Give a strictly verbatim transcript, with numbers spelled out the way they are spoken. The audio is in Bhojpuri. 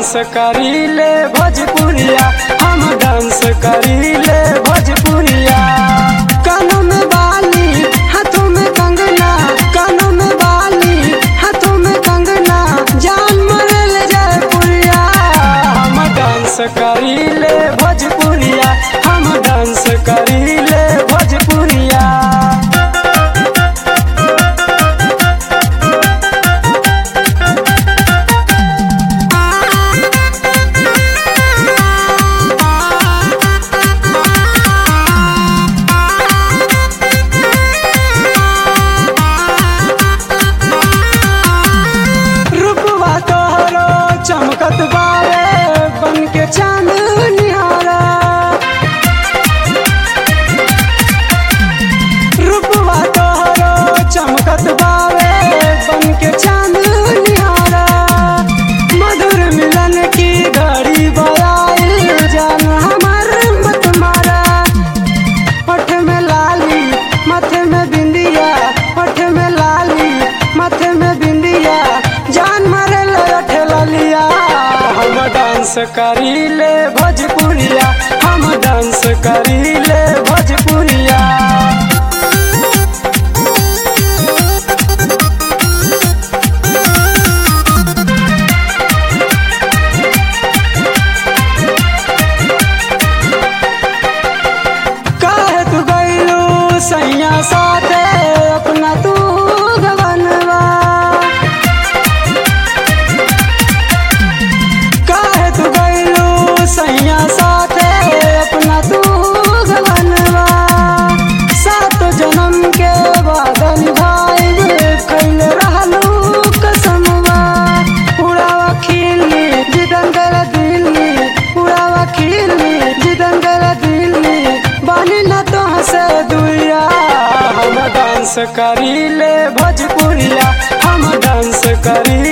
डांस करीले भोजपुरिया, हम डांस करीले भोजपुरिया। कानों में बाली हाथों में कंगना, कानों में बाली हाथों में कंगना, जान मरल जयपुरिया। हम डांस करीले भोजपुरिया, हम डांस करीले भोजपुरिया। चमकत बावे बन के चांद निहारा, रूपवा तोहरो चमकत बावे बन के चांद निहारा। मधुर मिलन की घड़ी बयाई जान हमर मत मारा। होठ में लाली माथे में बिंदिया, होठ में लाली माथे में बिंदिया, जान मारे ललिया। हम डांस करीले भोजपुरिया, हम डांस करीले भोजपुरिया। काहे तू गइलू सैया साथे अपना तू गवनवा, सैया साथे अपना तू गवनवा। सात जन्म के बाद निभाइब कइले रहलू कसमवा। उड़ावा खिल्ली जिदन गल दिल्ली, उड़ावा खिल्ली जिदन गल दिल्ली, बानी न तो हंसे दुनिया। हम डांस करीले भोजपुरिया, हम डांस करी